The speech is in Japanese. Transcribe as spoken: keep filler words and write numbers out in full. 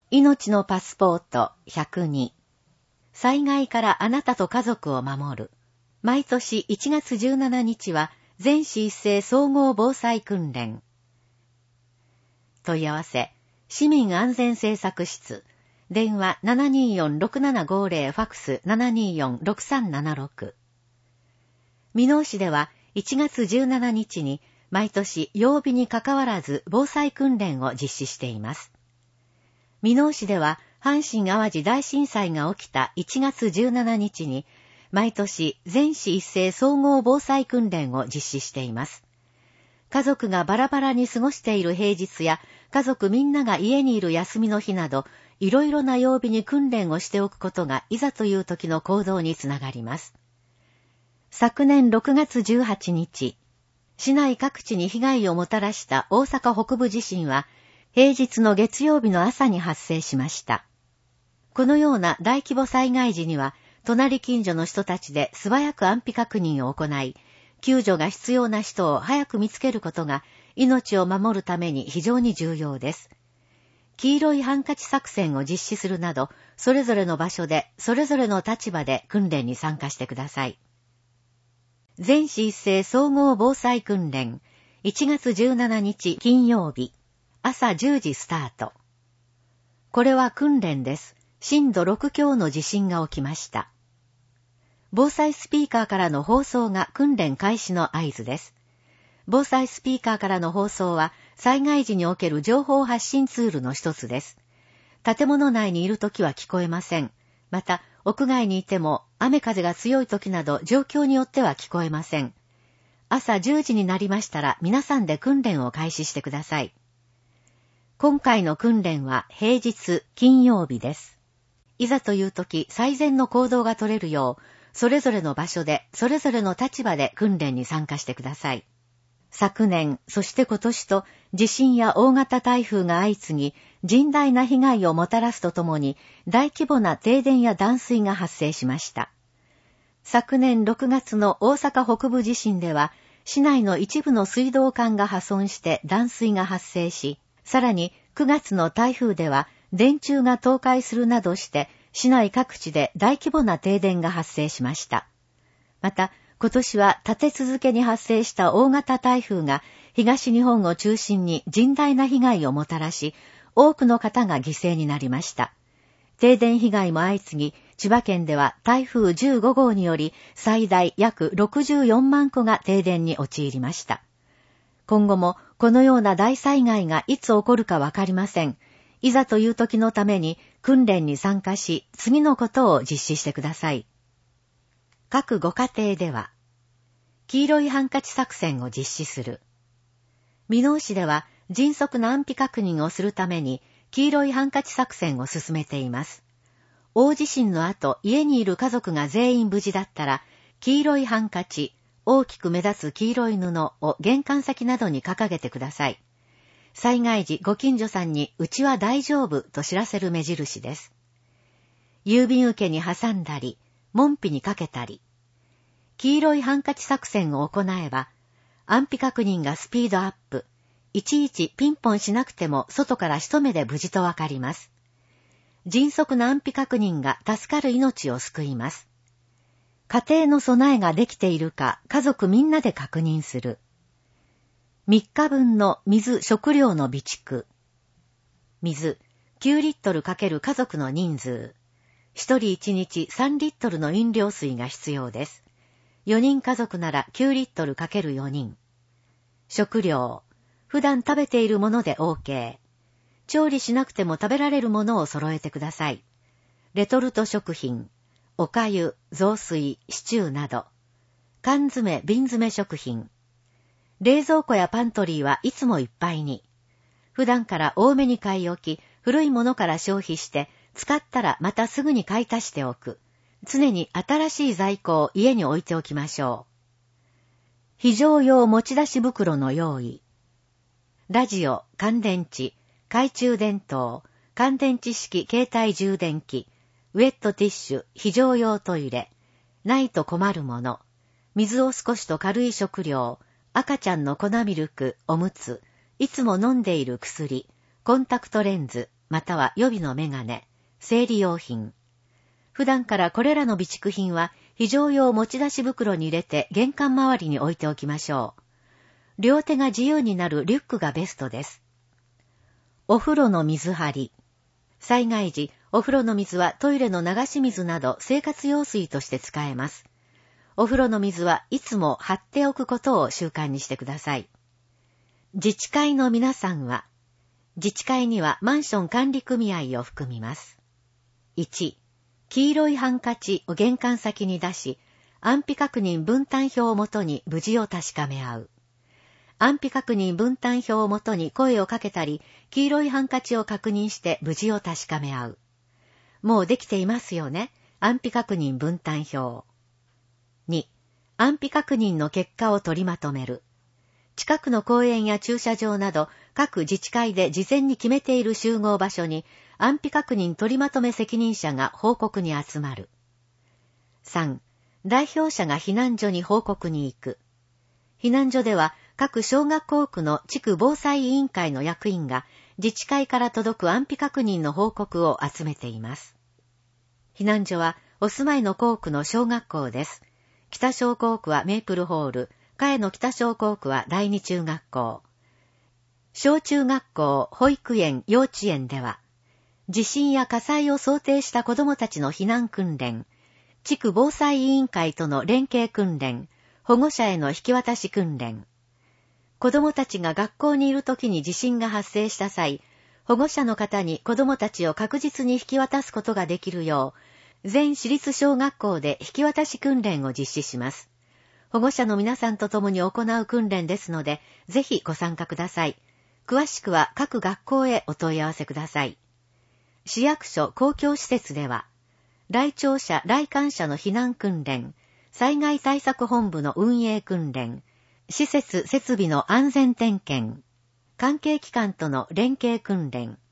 命のパスポートひゃくに。災害からあなたと家族を守る。毎年いちがつじゅうしちにちは全市一斉総合防災訓練。問い合わせ、市民安全政策室。電話 ななにーよんろくななごぜろ ファックス ななにーよんろくさんななろく。箕面市ではいちがつじゅうしちにちに毎年曜日にかかわらず防災訓練を実施しています。箕面市では阪神淡路大震災が起きたいちがつじゅうしちにちに毎年全市一斉総合防災訓練を実施しています。家族がバラバラに過ごしている平日や家族みんなが家にいる休みの日などいろいろな曜日に訓練をしておくことがいざという時の行動につながります。昨年ろくがつじゅうはちにち、市内各地に被害をもたらした大阪北部地震は平日の月曜日の朝に発生しました。このような大規模災害時には隣近所の人たちで素早く安否確認を行い、救助が必要な人を早く見つけることが命を守るために非常に重要です。黄色いハンカチ作戦を実施するなど、それぞれの場所で、それぞれの立場で訓練に参加してください。全市一斉総合防災訓練、いちがつじゅうしちにち金曜日、朝じゅうじスタート。これは訓練です。震度ろくきょうの地震が起きました。防災スピーカーからの放送が訓練開始の合図です。防災スピーカーからの放送は災害時における情報発信ツールの一つです。建物内にいるときは聞こえません。また、屋外にいても雨風が強いときなど状況によっては聞こえません。朝じゅうじになりましたら皆さんで訓練を開始してください。今回の訓練は平日金曜日です。いざというとき最善の行動が取れるよう、それぞれの場所で、それぞれの立場で訓練に参加してください。昨年、そして今年と地震や大型台風が相次ぎ、甚大な被害をもたらすとともに、大規模な停電や断水が発生しました。昨年ろくがつの大阪北部地震では、市内の一部の水道管が破損して断水が発生し、さらにくがつの台風では、電柱が倒壊するなどして、市内各地で大規模な停電が発生しました。また、今年は立て続けに発生した大型台風が東日本を中心に甚大な被害をもたらし、多くの方が犠牲になりました。停電被害も相次ぎ、千葉県では台風じゅうごごうにより最大約ろくじゅうよんまんこが停電に陥りました。今後もこのような大災害がいつ起こるかわかりません。いざという時のために訓練に参加し、次のことを実施してください。各ご家庭では、黄色いハンカチ作戦を実施する。箕面市では迅速な安否確認をするために黄色いハンカチ作戦を進めています。大地震の後、家にいる家族が全員無事だったら、黄色いハンカチ、大きく目立つ黄色い布を玄関先などに掲げてください。災害時、ご近所さんにうちは大丈夫と知らせる目印です。郵便受けに挟んだり、門扉にかけたり、黄色いハンカチ作戦を行えば、安否確認がスピードアップ、いちいちピンポンしなくても外から一目で無事とわかります。迅速な安否確認が助かる命を救います。家庭の備えができているか家族みんなで確認する。みっかぶんの水・食料の備蓄。水、きゅうリットル×家族の人数。ひとりいちにちさんリットルの飲料水が必要です。よにん家族ならきゅうリットル×よにん。食料。普段食べているもので OK。調理しなくても食べられるものを揃えてください。レトルト食品、おかゆ、雑炊、シチューなど。缶詰、瓶詰食品。冷蔵庫やパントリーはいつもいっぱいに。普段から多めに買い置き、古いものから消費して、使ったらまたすぐに買い足しておく。常に新しい在庫を家に置いておきましょう。非常用持ち出し袋の用意。ラジオ、乾電池、懐中電灯、乾電池式携帯充電器、ウェットティッシュ、非常用トイレ、ないと困るもの、水を少しと軽い食料、赤ちゃんの粉ミルク、おむつ、いつも飲んでいる薬、コンタクトレンズ、 または予備のメガネ、生理用品。普段からこれらの備蓄品は非常用持ち出し袋に入れて玄関周りに置いておきましょう。両手が自由になるリュックがベストです。お風呂の水張り。災害時、お風呂の水はトイレの流し水など生活用水として使えます。お風呂の水はいつも張っておくことを習慣にしてください。自治会の皆さんは、自治会にはマンション管理組合を含みます。いち、黄色いハンカチを玄関先に出し、安否確認分担表をもとに無事を確かめ合う。安否確認分担表をもとに声をかけたり、黄色いハンカチを確認して無事を確かめ合う。もうできていますよね。安否確認分担表。に、安否確認の結果を取りまとめる。近くの公園や駐車場など各自治会で事前に決めている集合場所に安否確認取りまとめ責任者が報告に集まる。さん、代表者が避難所に報告に行く。避難所では各小学校区の地区防災委員会の役員が自治会から届く安否確認の報告を集めています。避難所はお住まいの校区の小学校です。北小校区はメープルホール、茅野北小校区は第二中学校。小中学校、保育園、幼稚園では、地震や火災を想定した子どもたちの避難訓練、地区防災委員会との連携訓練、保護者への引き渡し訓練。子どもたちが学校にいるときに地震が発生した際、保護者の方に子どもたちを確実に引き渡すことができるよう、全市立小学校で引き渡し訓練を実施します。保護者の皆さんと共に行う訓練ですので、ぜひご参加ください。詳しくは各学校へお問い合わせください。市役所公共施設では、来庁者来館者の避難訓練、災害対策本部の運営訓練、施設設備の安全点検、関係機関との連携訓練、